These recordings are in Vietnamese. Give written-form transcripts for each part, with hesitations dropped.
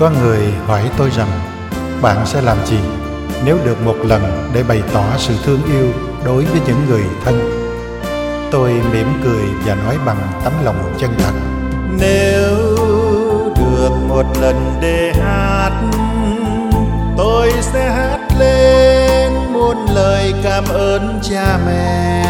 Có người hỏi tôi rằng bạn sẽ làm gì nếu được một lần để bày tỏ sự thương yêu đối với những người thân. Tôi mỉm cười và nói bằng tấm lòng chân thật: nếu được một lần để hát, tôi sẽ hát lên muôn lời cảm ơn cha mẹ.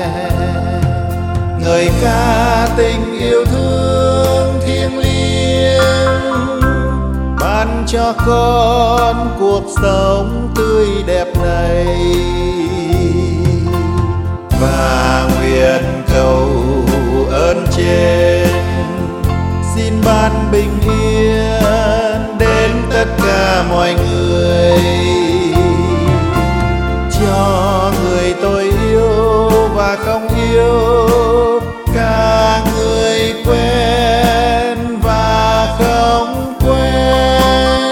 Ngợi ca tình yêu thương thiêng liêng, ban cho con cuộc sống tươi đẹp này. Và nguyện cầu ơn trên xin ban bình yên đến tất cả mọi người, cho người tôi yêu và không yêu, cả người quen và không quen.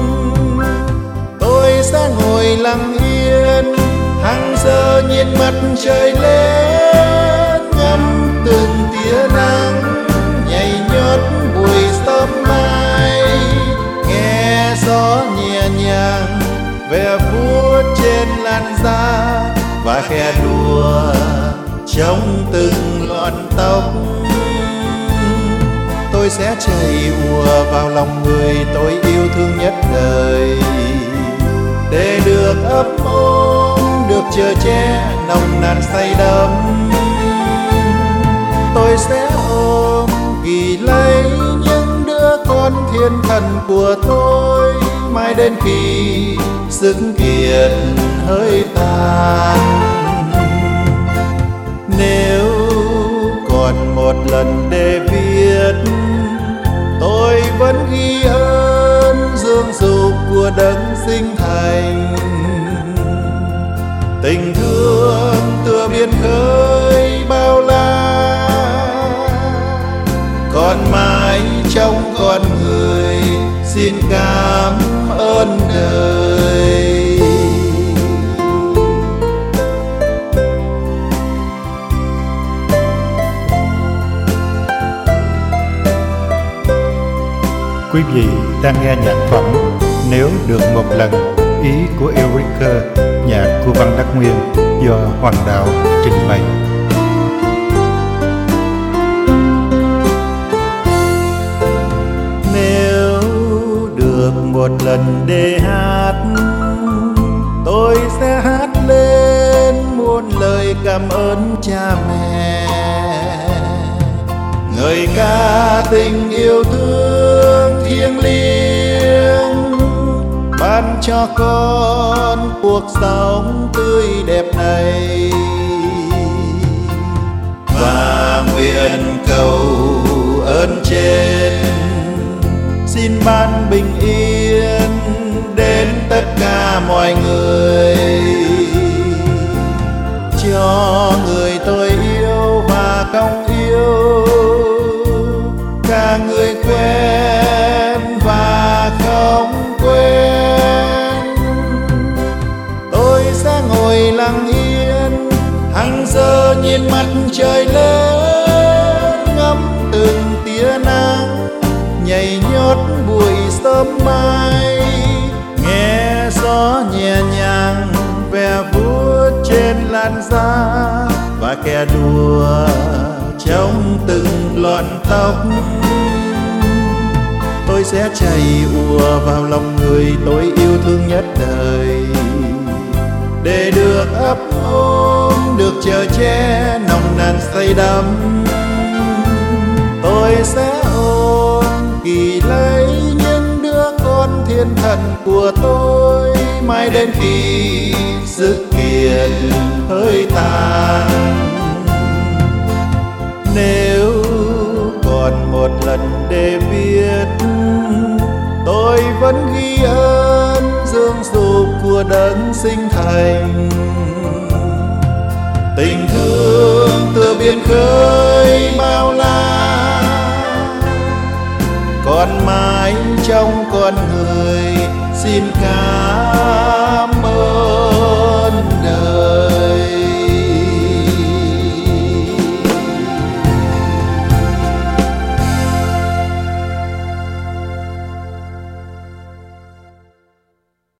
Tôi sẽ ngồi lặng yên hàng giờ nhìn mặt trời lên, ngắm từng tia nắng nhảy nhót buổi sớm mai, nghe gió nhẹ nhàng ve vuốt trên làn da và khẽ đùa trong từng lọn tóc. Tôi sẽ chảy ùa vào lòng người tôi yêu thương nhất đời, để được ấp ôm, được chở che nồng nàn say đắm. Tôi sẽ ôm ghi lấy những đứa con thiên thần của tôi, mãi đến khi sức kiệt hơi tàn. Nếu còn một lần để viết, tôi vẫn ghi ơn dương dục của đấng sinh thành. Tình thương tựa biển khơi bao la, còn mãi trong con người xin cảm ơn đời. Quý vị đang nghe nhạc phẩm Nếu được một lần, ý của Eureka, nhạc của Văn Đắc Nguyên do Hoàng Đạo trình bày. Nếu được một lần để hát, tôi sẽ hát lên muôn lời cảm ơn cha mẹ. Ngợi ca tình yêu thương thiêng liêng, ban cho con cuộc sống tươi đẹp này. Và nguyện cầu ơn trên xin ban bình yên đến tất cả mọi người, cho người tôi yêu và không yêu, cả người quen và không quen. Tôi sẽ ngồi lặng yên hàng giờ nhìn mặt trời lên, ngắm từng tia nắng nhảy nhót buổi sớm mai, nghe gió nhẹ nhàng ve vuốt trên làn da và kẻ đùa trong từng lọn tóc. Tôi sẽ chảy ùa vào lòng người tôi yêu thương nhất đời, để được ấp ôm, được chở che nồng nàn say đắm. Tôi sẽ ôm ghi lấy những đứa con thiên thần của tôi, mãi đến khi sức kiệt hơi tàn. Nếu còn một lần để viết, tôi vẫn ghi ơn dương dục của đấng sinh thành. Tình thương tựa biển khơi bao la, còn mãi trong con người xin cảm ơn đời.